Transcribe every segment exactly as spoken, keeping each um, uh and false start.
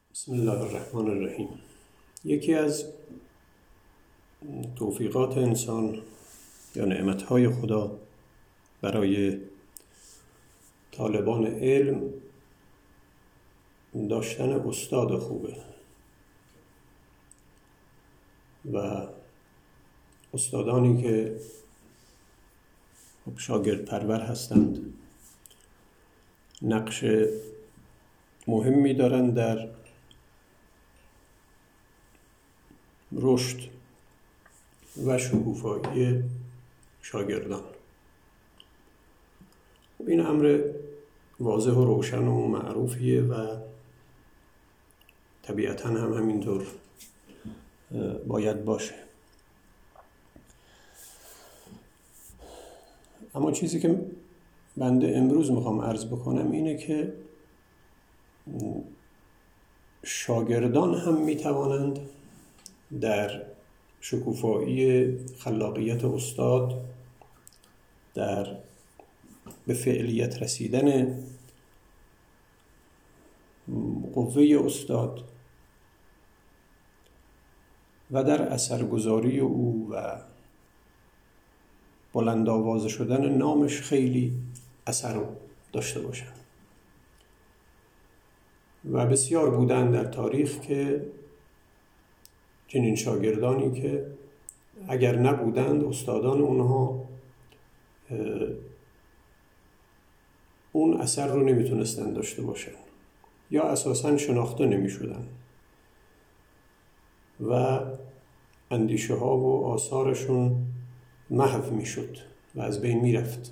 بسم الله الرحمن الرحیم. یکی از توفیقات انسان یا نعمتهای خدا برای طالبان علم داشتن استاد خوبه و استادانی که شاگرد پرور هستند نقش مهمی دارند در رشد و شکوفایی شاگردان. این امر واضح و روشن و معروفیه و طبیعتاً هم همینطور باید باشه. اما چیزی که بنده امروز میخوام عرض بکنم اینه که شاگردان هم میتوانند در شکوفایی خلاقیت استاد، در به فعلیت رسیدن قوه استاد و در اثرگذاری او و بلند آوازه شدن نامش خیلی اثر داشته باشند. و بسیار بودن در تاریخ که چنین شاگردانی که اگر نبودند استادان اونها اون اثر رو نمیتونستند داشته باشند یا اساساً شناخته نمیشدند و اندیشه ها و آثارشون محو میشد و از بین میرفت.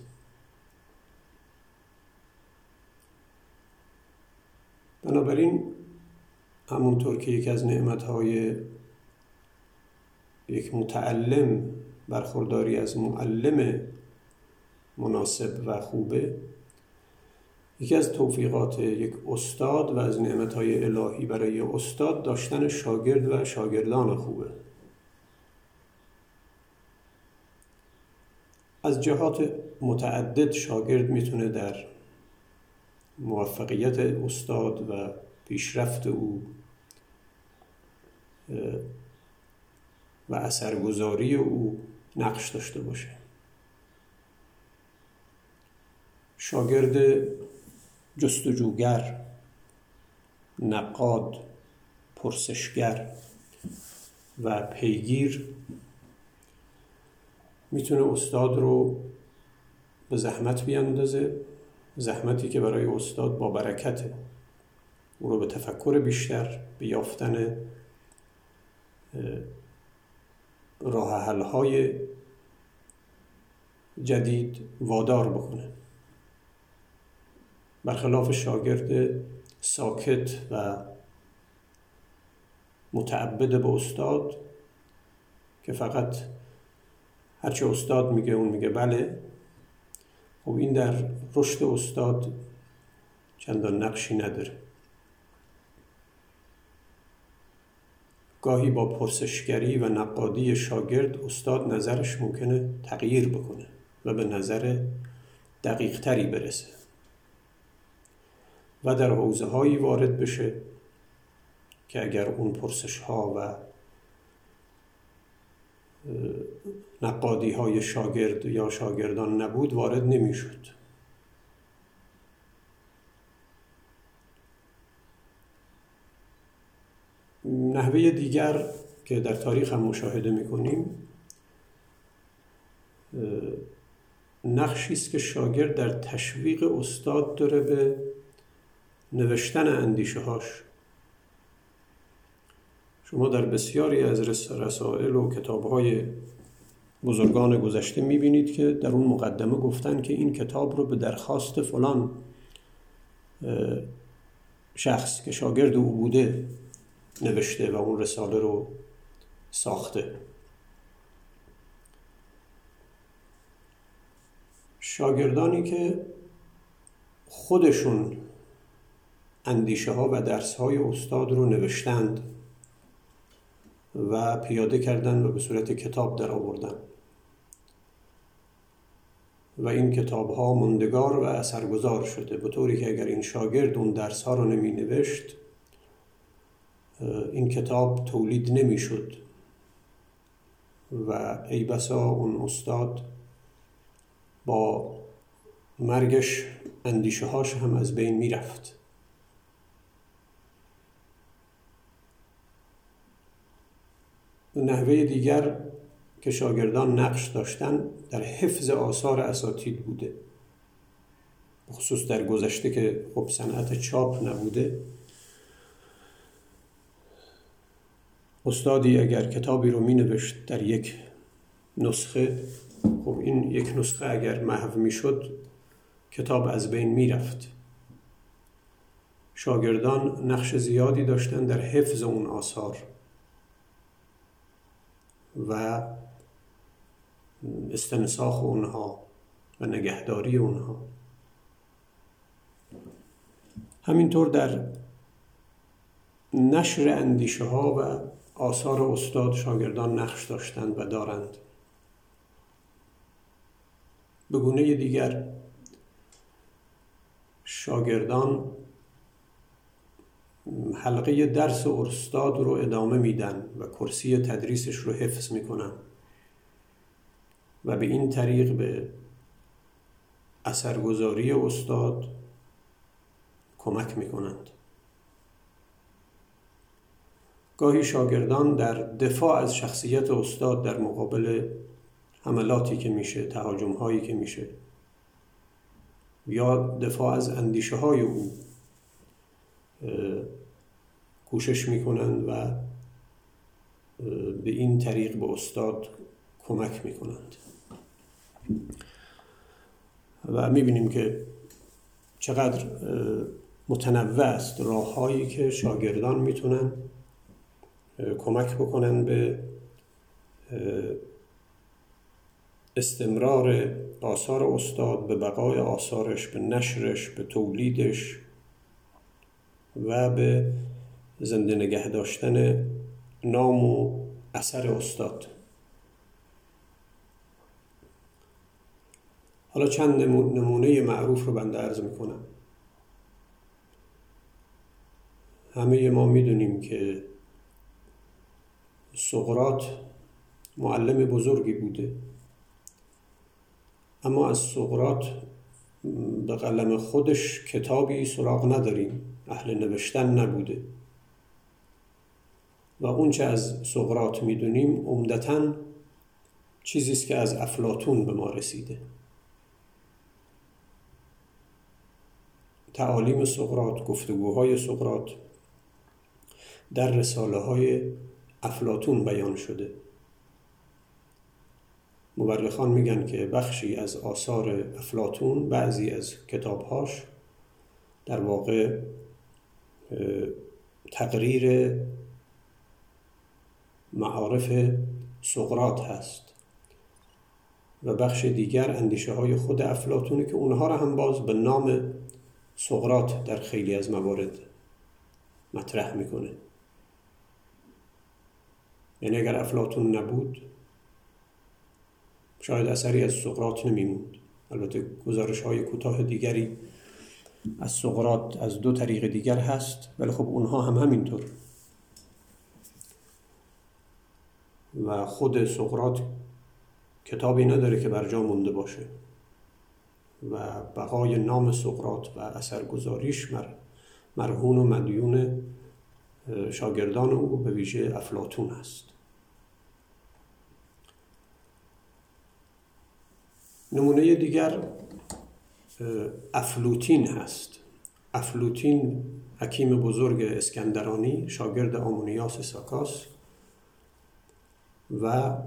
بنابراین همونطور که یک از نعمتهای یک متعلم برخورداری از معلم مناسب و خوبه، یکی از توفیقات یک استاد و از نعمتهای الهی برای استاد داشتن شاگرد و شاگردان خوبه. از جهات متعدد شاگرد میتونه در موفقیت استاد و پیشرفت او و اثرگذاری او نقش داشته باشه. شاگرد جستجوگر، نقاد، پرسشگر و پیگیر میتونه استاد رو به زحمت بیاندازه، زحمتی که برای استاد با برکته. او رو به تفکر بیشتر، به یافتن راه حل‌های جدید وادار بکنه. برخلاف شاگرد ساکت و متعبد به استاد که فقط هرچه استاد میگه اون میگه بله، خب این در رشد استاد چندان نقشی نداره. گاهی با پرسشگری و نقادی شاگرد استاد نظرش ممکنه تغییر بکنه و به نظر دقیق تری برسه و در حوزه هایی وارد بشه که اگر اون پرسش ها و نقادی های شاگرد یا شاگردان نبود وارد نمی شد. نحوه دیگر که در تاریخ هم مشاهده می کنیم نقشی است که شاگرد در تشویق استاد داره به نوشتن اندیشه هاش. شما در بسیاری از رسائل و کتاب‌های بزرگان گذشته می‌بینید که در اون مقدمه گفتن که این کتاب رو به درخواست فلان شخص که شاگرد او بوده نوشته و اون رساله رو ساخته. شاگردانی که خودشون اندیشه ها و درس های استاد رو نوشتند و پیاده کردن و به صورت کتاب در آوردن و این کتاب ها ماندگار و اثرگذار شده، به طوری که اگر این شاگرد اون درس ها رو نمی نوشت این کتاب تولید نمی شد و ای بسا اون استاد با مرگش اندیشه هاش هم از بین می رفت. نحوه دیگر که شاگردان نقش داشتن در حفظ آثار اساتید بوده، خصوص در گذشته که خب صنعت چاپ نبوده. استادی اگر کتابی رو می نوشت در یک نسخه، خب این یک نسخه اگر محو می شد کتاب از بین می رفت. شاگردان نقش زیادی داشتن در حفظ اون آثار و استنساخ اونها و نگهداری اونها. همینطور در نشر اندیشه ها و آثار استاد شاگردان نقش داشتند و دارند. به گونه دیگر شاگردان حلقه درس استاد رو ادامه میدن و کرسی تدریسش رو حفظ میکنن و به این طریق به اثرگذاری استاد کمک میکنند. گاهی شاگردان در دفاع از شخصیت استاد در مقابل حملاتی که میشه، تهاجم‌هایی که میشه، یا دفاع از اندیشه های او کوشش میکنند و به این طریق به استاد کمک میکنند. و میبینیم که چقدر متنوع است راه‌هایی که شاگردان میتونن کمک بکنن به استمرار آثار استاد، به بقای آثارش، به نشرش، به تولیدش و به زنده نگه داشتن نام و اثر استاد. حالا چند نمونه معروف رو بنده عرض میکنم. همه ما میدونیم که سقراط معلم بزرگی بوده، اما از سقراط به قلم خودش کتابی سراغ نداریم، اهل نوشتن نبوده و اون چه از سقراط میدونیم عمدتاً چیزی است که از افلاطون به ما رسیده. تعالیم سقراط، گفتگوهای سقراط در رساله های افلاطون بیان شده. مورخان میگن که بخشی از آثار افلاطون، بعضی از کتابهاش در واقع تقریر معارف سقراط هست و بخش دیگر اندیشه های خود افلاطونه که اونها را هم باز به نام سقراط در خیلی از موارد مطرح میکنه. یعنی اگر افلاطون نبود شاید اثری از سقراط نمیموند. البته گزارش های کوتاه دیگری از سقراط از دو طریق دیگر هست، ولی خب اونها هم همینطور. و خود سقراط کتابی نداره که بر جا مونده باشه و بقای نام سقراط و اثرگذاریش مرهون و مدیون شاگردان او به ویژه افلاطون است. نمونه دیگر افلوطین هست. افلوطین حکیم بزرگ اسکندرانی، شاگرد آمونیاس ساکاس و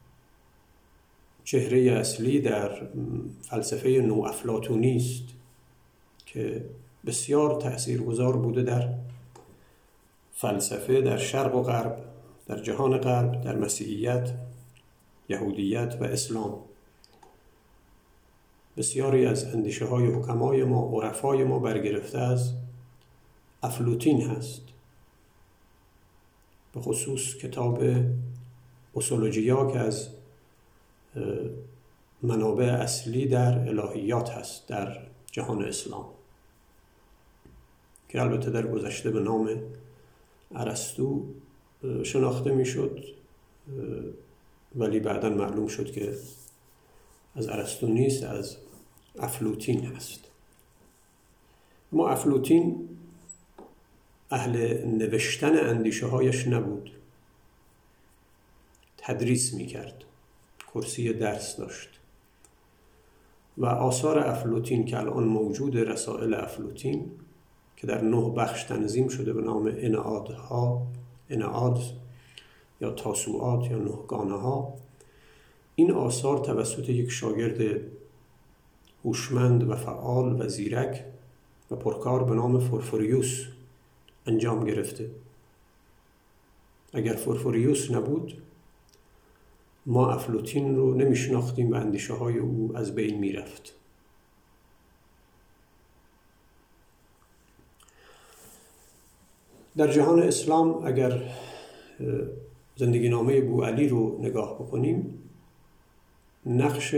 چهره اصلی در فلسفه نوافلاطونی است که بسیار تأثیرگذار بوده در فلسفه در شرق و غرب، در جهان غرب، در مسیحیت، یهودیت و اسلام. بسیاری از اندیشه های حکمای ما، عرفای ما برگرفته از افلوطین هست. به خصوص کتاب اصولوژیا که از منابع اصلی در الهیات هست در جهان اسلام، که البته در گذشته به نام ارسطو شناخته میشد، ولی بعداً معلوم شد که از ارسطو نیست، از افلاطین هست. اما افلاطین اهل نوشتن اندیشه هایش نبود، تدریس میکرد، کرسی درس داشت و آثار افلاطین که الان موجود، رسائل افلاطین که در نه بخش تنظیم شده به نام انعادها، انعاد یا تاسوعات یا نهگانه ها، این آثار توسط یک شاگرد هوشمند و فعال و زیرک و پرکار به نام فورفوریوس انجام گرفته. اگر فورفوریوس نبود ما افلاطین رو نمیشناختیم و اندیشه های او از بین میرفت. در جهان اسلام اگر زندگی نامه بوعلی رو نگاه بکنیم، نقش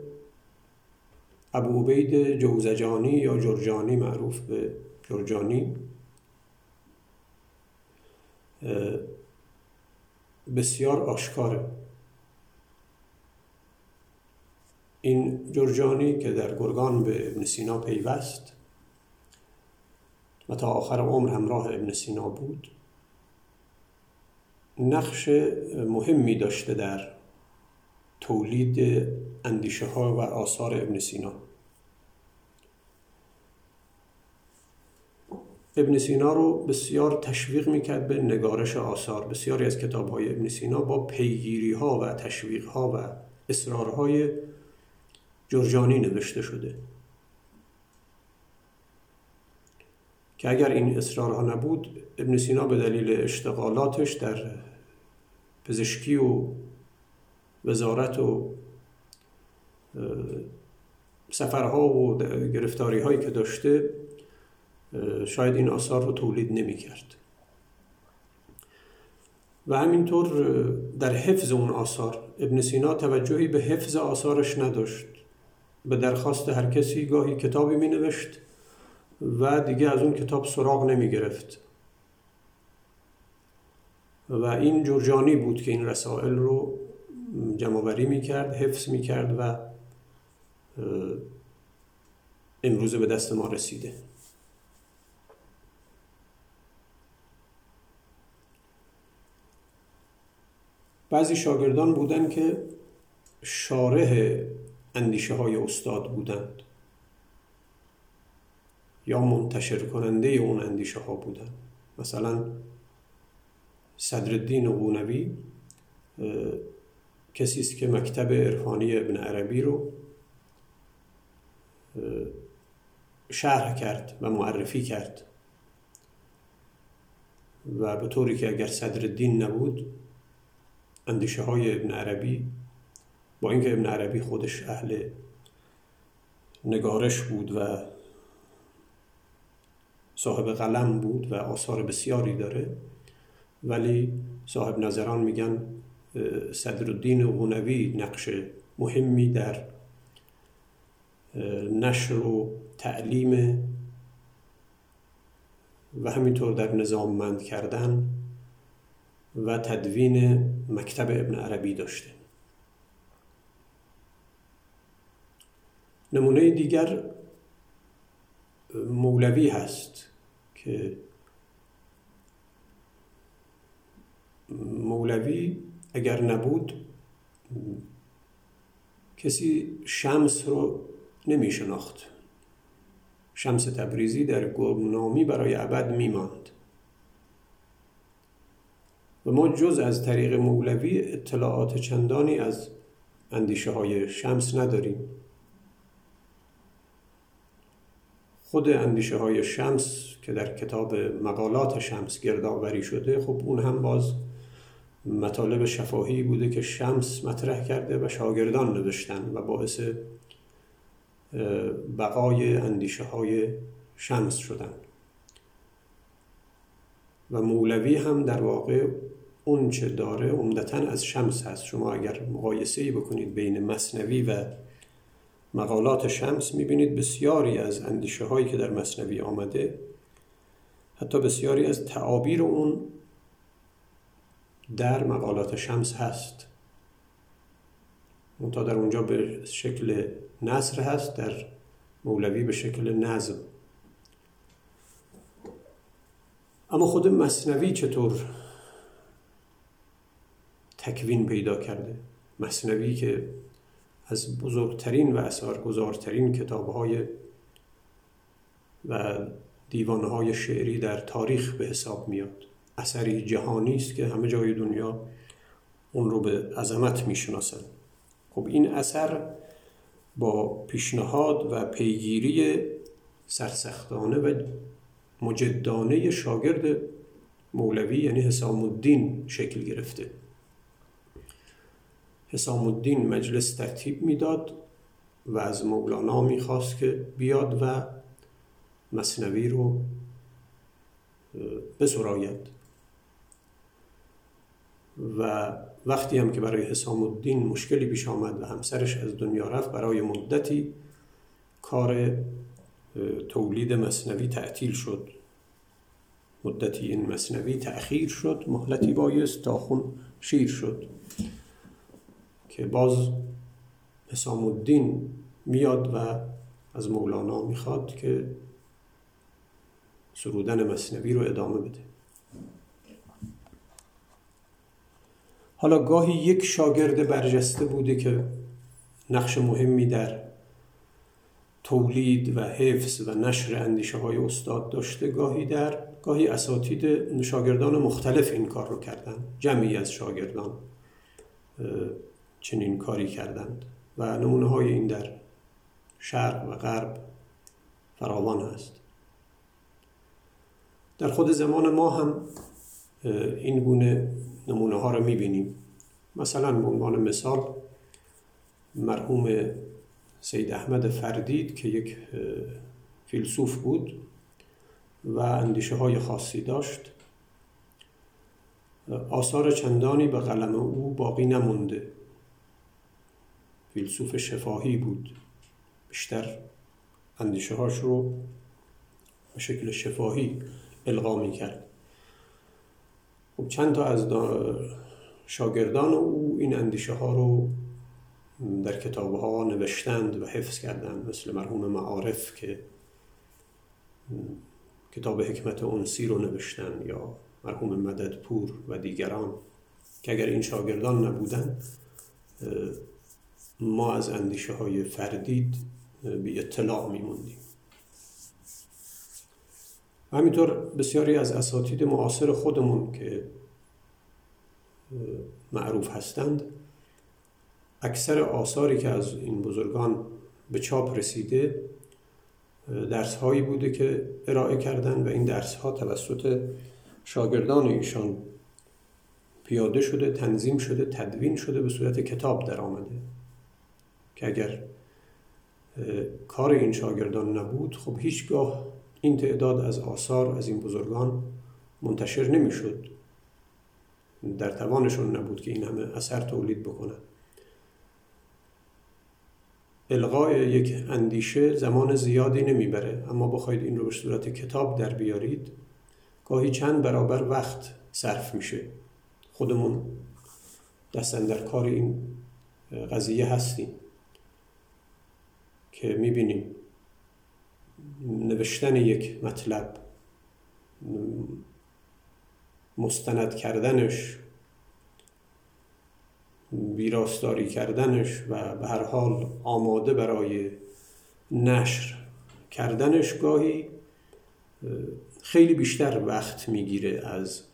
ابو عبید جوزجانی یا جرجانی، معروف به جرجانی، بسیار آشکاره. این جرجانی که در گرگان به ابن سینا پیوست و تا آخر عمر همراه ابن سینا بود، نقش مهمی داشته در تولید اندیشه ها و آثار ابن سینا. ابن سینا رو بسیار تشویق میکرد به نگارش آثار. بسیاری از کتاب های ابن سینا با پیگیری ها و تشویق ها و اصرارهای جرجانی نوشته شده که اگر این اصرارها نبود، ابن سینا به دلیل اشتغالاتش در پزشکی و وزارت و سفرها و گرفتاری هایی که داشته، شاید این آثار رو تولید نمی کرد. و همینطور در حفظ اون آثار ابن سینا توجهی به حفظ آثارش نداشت. به درخواست هر کسی گاهی کتابی می نوشت و دیگه از اون کتاب سراغ نمی گرفت. و این جرجانی بود که این رسائل رو جمع‌آوری می کرد، حفظ می کرد و امروزه به دست ما رسیده. بعضی شاگردان بودند که شارح اندیشه های استاد بودند یا منتشر کننده اون اندیشه ها بودند. مثلا صدرالدین قونوی کسی است که مکتب عرفانی ابن عربی رو شرح کرد و معرفی کرد و به طوری که اگر صدرالدین نبود، اندیشه های ابن عربی، با اینکه ابن عربی خودش اهل نگارش بود و صاحب قلم بود و آثار بسیاری داره، ولی صاحب نظران میگن صدرالدین قونوی نقش مهمی در نشر و تعلیم و همینطور در نظاممند کردن و تدوین مکتب ابن عربی داشته. نمونه دیگر مولوی هست که مولوی اگر نبود کسی شمس رو نمی شناخت. شمس تبریزی در گمنامی برای ابد می ماند و ما جز از طریق مولوی اطلاعات چندانی از اندیشه های شمس نداریم. خود اندیشه های شمس که در کتاب مقالات شمس گردآوری شده، خب اون هم باز مطالب شفاهی بوده که شمس مطرح کرده و شاگردان نوشتن و باعث بقای اندیشه های شمس شدن. و مولوی هم در واقع اون چه داره عمدتاً از شمس هست. شما اگر مقایسه‌ای بکنید بین مثنوی و مقالات شمس، میبینید بسیاری از اندیشه هایی که در مثنوی آمده، حتی بسیاری از تعابیر اون در مقالات شمس هست، منتها در اونجا به شکل نثر هست، در مولوی به شکل نظم. اما خود مثنوی چطور تکوین پیدا کرده؟ مثنوی که از بزرگترین و اثرگذارترین کتاب‌های و دیوانه‌های شعری در تاریخ به حساب میاد، اثری جهانی است که همه جای دنیا اون رو به عظمت میشناسند. خب این اثر با پیشنهاد و پیگیری سرسختانه و مجدانه شاگرد مولوی یعنی حسام الدین شکل گرفته. حسام الدین مجلس ترتیب میداد و از مولانا میخواست که بیاد و مثنوی رو بسراید و وقتی هم که برای حسام الدین مشکلی پیش آمد و همسرش از دنیا رفت، برای مدتی کار تولید مثنوی تعطیل شد. مدتی این مثنوی تأخیر شد، مهلتی بایست تا خون شیر شد که باز حسام الدین میاد و از مولانا میخواد که سرودن مثنوی رو ادامه بده. حالا گاهی یک شاگرد برجسته بوده که نقش مهمی در تولید و حفظ و نشر اندیشه های استاد داشته، گاهی در گاهی اساتید شاگردان مختلف این کار رو کردن. جمعی از شاگردان چنین کاری کردند و نمونه های این در شرق و غرب فراوان است. در خود زمان ما هم این گونه نمونه ها رو میبینیم. مثلا به عنوان مثال مرحوم سید احمد فردید که یک فیلسوف بود و اندیشه های خاصی داشت، آثار چندانی به قلم او باقی نمونده. فیلسوف شفاهی بود، بیشتر اندیشه هاش رو به شکل شفاهی القا می کرد. خب چند تا از شاگردان او این اندیشه ها رو در کتاب ها نوشتند و حفظ کردند، مثل مرحوم معارف که کتاب حکمت انسی رو نوشتند، یا مرحوم مددپور و دیگران که اگر این شاگردان نبودن ما از اندیشه های فردید بی اطلاع میموندیم. همینطور بسیاری از اساتید معاصر خودمون که معروف هستند، اکثر آثاری که از این بزرگان به چاپ رسیده درس هایی بوده که ارائه کردن و این درس ها توسط شاگردان ایشان پیاده شده، تنظیم شده، تدوین شده، به صورت کتاب در آمده که اگر کار این شاگردان نبود خب هیچگاه این تعداد از آثار از این بزرگان منتشر نمی شد. در توانشون نبود که این همه اثر تولید بکنن. الغای یک اندیشه زمان زیادی نمیبره، اما بخواید این رو به صورت کتاب در بیارید گاهی چند برابر وقت صرف میشه. خودمون دست اندر کار این قضیه هستیم که میبینیم نوشتن یک مطلب، مستند کردنش، ویراستاری کردنش و به هر حال آماده برای نشر کردنش گاهی خیلی بیشتر وقت میگیره از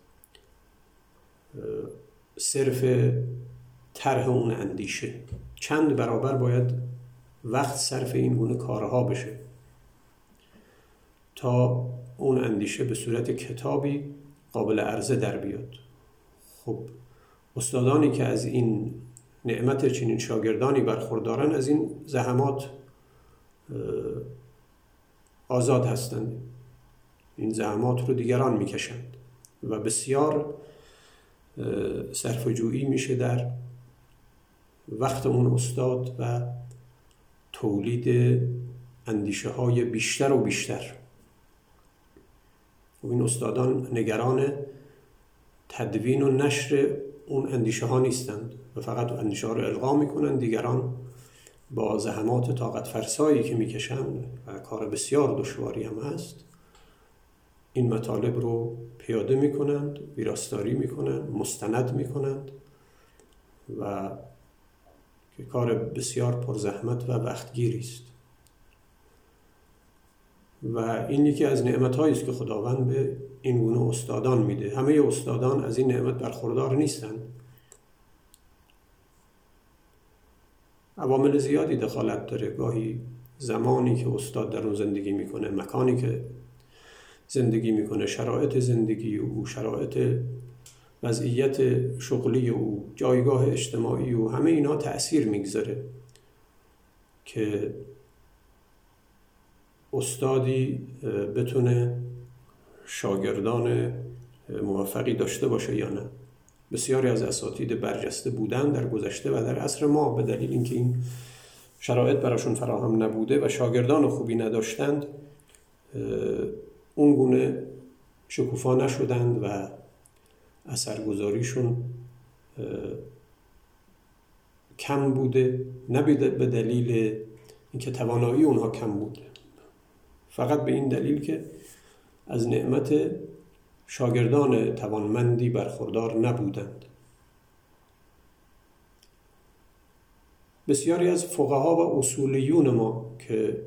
صرف طرح اون اندیشه. چند برابر باید وقت صرف این گونه کارها بشه تا اون اندیشه به صورت کتابی قابل عرضه در بیاد. خب استادانی که از این نعمت چنین شاگردانی برخوردارن از این زحمات آزاد هستند. این زحمات رو دیگران میکشند و بسیار صرفه‌جویی میشه در وقت اون استاد و تولید اندیشه های بیشتر و بیشتر. و این استادان نگران تدوین و نشر اون اندیشه ها نیستند و فقط اندیشه ها رو القا میکنند. دیگران با زحمات طاقت فرسایی که میکشند و کار بسیار دشواری هم هست این مطالب رو پیاده میکنند، ویراستاری میکنند، مستند میکنند و که کار بسیار پرزحمت و وقتگیری است. و این یکی از نعمت‌هایی است که خداوند به این گونه استادان میده. همه استادان از این نعمت برخوردار نیستند. عوامل زیادی دخالت داره. گاهی زمانی که استاد در اون زندگی میکنه، مکانی که زندگی میکنه، شرایط زندگی او، شرایط وضعیت شغلی او، جایگاه اجتماعی او، همه اینا تأثیر میگذاره که استادی بتونه شاگردان موفقی داشته باشه یا نه. بسیاری از اساتید برجسته بودن در گذشته و در عصر ما به دلیل اینکه این شرایط براشون فراهم نبوده و شاگردان خوبی نداشتند اون گونه شکوفا نشدند و اثرگذاریشون کم بوده، نه به دلیل اینکه توانایی اونها کم بوده، فقط به این دلیل که از نعمت شاگردان توانمندی برخوردار نبودند. بسیاری از فقها و اصولیون ما که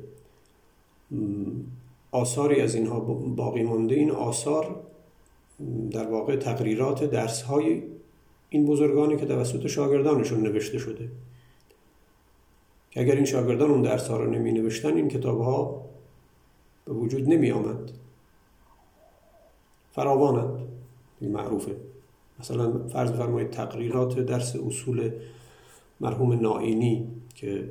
آثاری از اینها باقی مانده، این آثار در واقع تقریرات درس‌های این بزرگانی که توسط شاگردانشون نوشته شده که اگر این شاگردان اون درس‌ها رو نمی نوشتن این کتاب‌ها به وجود نمی آمد. فراوانند، این معروفه. مثلا فرض فرمایید تقریرات درس اصول مرحوم نائینی که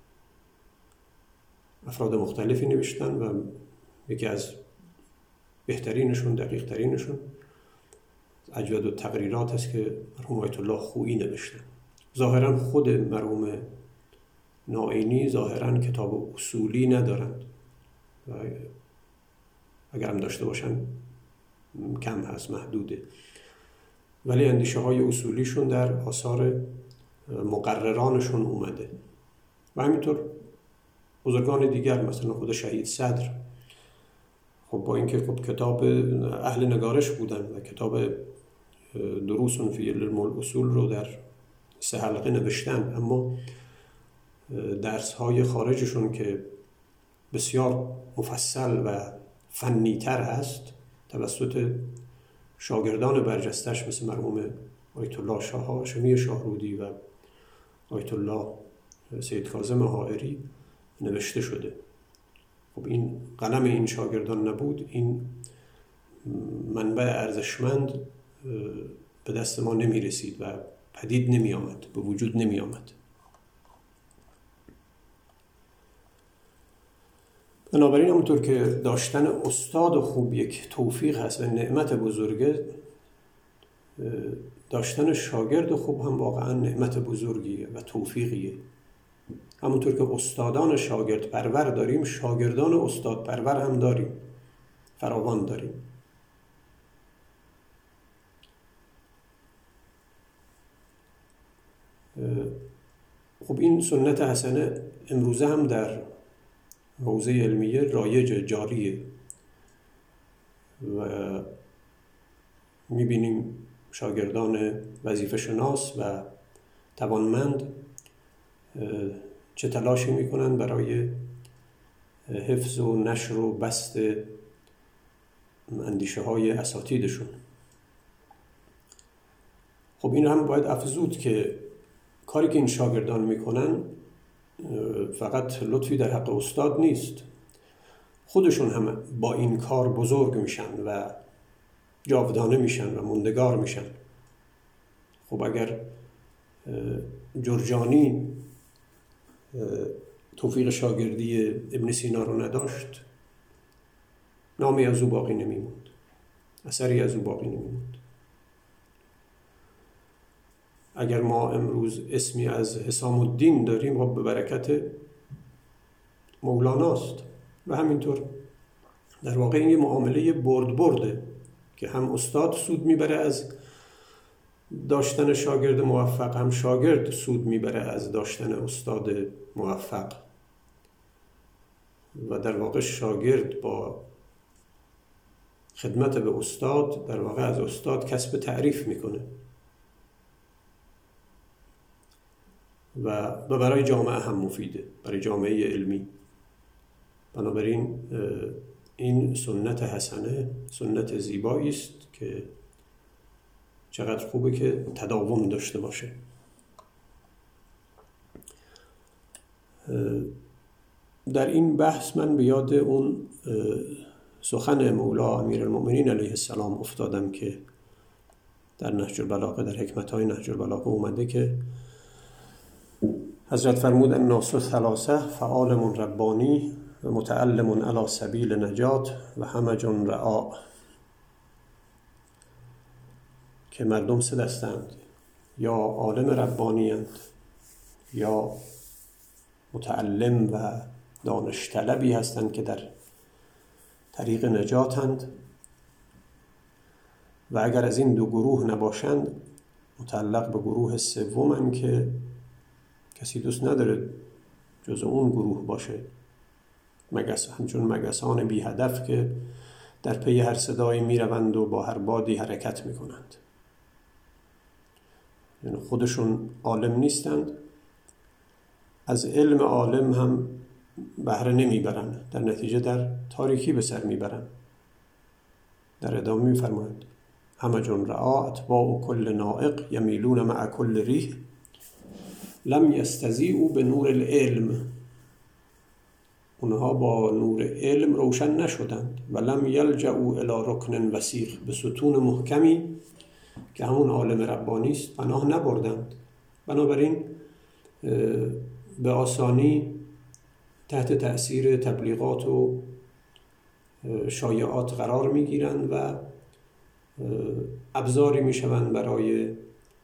افراد مختلفی نوشتن و یکی از بهترینشون، دقیق ترینشون اجود و تقریرات است که مرحوم آیت الله خویی نوشتن. ظاهرا خود مرحوم نائینی ظاهرا کتاب اصولی ندارند و اگر هم داشته باشن کم هست، محدوده، ولی اندیشه های اصولیشون در آثار مقررانشون اومده. و همینطور بزرگان دیگر، مثلا خود شهید صدر، خب با اینکه خب کتاب اهل نگارش بودن و کتاب دروس فی علم الاصول رو در سه حلقه نوشتن، اما درس های خارجشون که بسیار مفصل و فنی‌تر هست توسط شاگردان برجستش مثل مرحوم آیت الله شاه هاشمی شاهرودی و آیت الله سید کاظم حائری نوشته شده. خب این قلم این شاگردان نبود، این منبع ارزشمند به دست ما نمی رسید و پدید نمی آمد، به وجود نمی آمد. بنابراین همونطور که داشتن استاد خوب یک توفیق هست و نعمت بزرگه، داشتن شاگرد خوب هم واقعا نعمت بزرگیه و توفیقیه. همونطور که استادان شاگرد پرور داریم، شاگردان استاد پرور هم داریم، فراوان داریم. خب این سنت حسنه امروزه هم در حوزه علمیه رایج، جاریه و میبینیم شاگردان وظیفه شناس و توانمند چه تلاشی میکنن برای حفظ و نشر و بسط اندیشه های اساتیدشون. خب این هم باید افزود که کاری که این شاگردان میکنن فقط لطفی در حق استاد نیست، خودشون هم با این کار بزرگ میشن و جاودانه میشن و موندگار میشن. خب اگر جرجانی توفیق شاگردی ابن سینا رو نداشت، نامی از او باقی نمیموند، اثری از او باقی نمیموند. اگر ما امروز اسمی از حسام الدین داریم، خب به برکت مولاناست. و همینطور در واقع این یه معامله برد برده که هم استاد سود میبره از داشتن شاگرد موفق هم شاگرد سود میبره از داشتن استاد موفق و در واقع شاگرد با خدمت به استاد در واقع از استاد کسب تعریف میکنه و برای جامعه هم مفیده، برای جامعه علمی. بنابراین این سنت حسنه سنت زیبایی است که چقدر خوبه که تداوم داشته باشه. در این بحث من به یاد اون سخن مولا امیرالمؤمنین علیه السلام افتادم که در نهج البلاغه، در حکمت‌های نهج البلاغه اومده که حضرت فرمود الناس ثلاثه فعالم ربانی و متعلم علی سبیل نجات و همج رعاء، که مردم سه دستند، یا عالم ربانی اند، یا متعلم و دانش طلبی هستند که در طریق نجاتند، و اگر از این دو گروه نباشند متعلق به گروه سومند که کسی دوست نداره جز اون گروه باشه، مگس همچون مگسان بی هدف که در پی هر صدایی می روند و با هر بادی حرکت می کنند. یعنی خودشون عالم نیستند، از علم عالم هم بهره نمی برند، در نتیجه در تاریکی به سر می برند. در ادامه می فرماید همج رعاء اتباع کل نائق یمیلون مع کل ریح لم یستضیئوا به نور العلم، اونها با نور علم روشن نشدند. و لم یلجئوا الی رکن وثیق، به ستون محکمی که همون عالم ربانی است پناه نبردند. بنابراین به آسانی تحت تأثیر تبلیغات و شایعات قرار میگیرند و ابزاری میشوند برای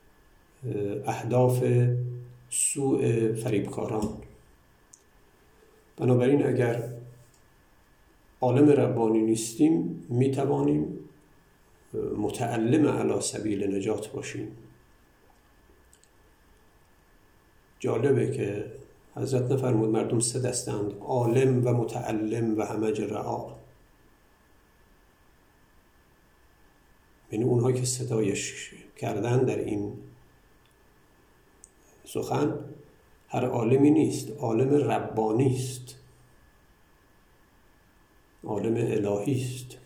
اهداف سوء فریبکاران. بنابراین اگر عالم ربانی نیستیم میتوانیم متعلم علی سبیل نجات باشیم. جالبه که حضرت نفرمود مردم سه دستند، عالم و متعلم و همج رعاء، یعنی اونها که ستایش کردن در این سخن هر عالمی نیست، عالم ربانی است، عالم الهی است،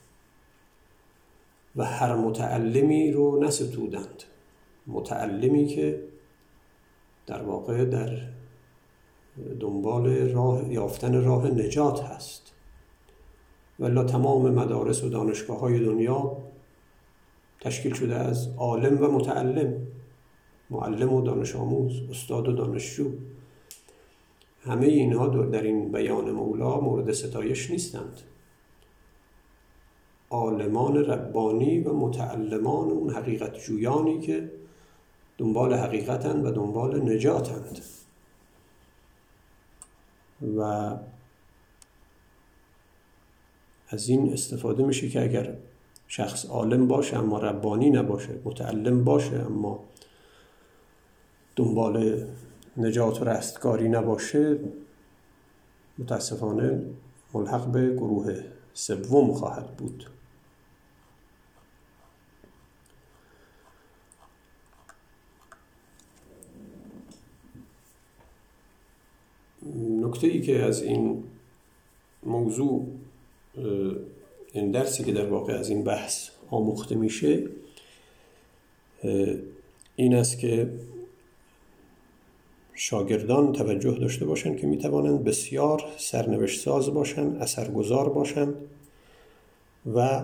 و هر متعلمی رو نستودند. متعلمی که در واقع در دنبال راه یافتن راه نجات هست. والا تمام مدارس و دانشگاه های دنیا تشکیل شده از عالم و متعلم، معلم و دانش آموز، استاد و دانشجو. همه اینها در این بیان مولا مورد ستایش نیستند. عالمان ربانی و متعلمان اون حقیقت جویانی که دنبال حقیقتند و دنبال نجاتند. و از این استفاده میشه که اگر شخص عالم باشه اما ربانی نباشه، متعلم باشه اما دنبال نجات و رستگاری نباشه، متاسفانه ملحق به گروه سوم خواهد بود. نکته ای که از این موضوع، این درسی که در واقع از این بحث آموخته میشه این است که شاگردان توجه داشته باشند که میتوانند بسیار سرنوشت ساز باشند، اثرگذار باشند و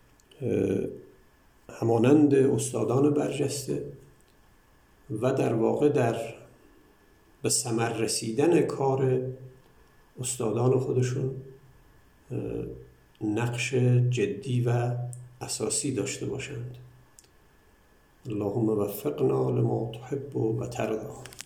همانند استادان برجسته و در واقع در به ثمر رسیدن کار استادان خودشون نقش جدی و اساسی داشته باشند. اللهم وفقنا لما تحب و ترضى.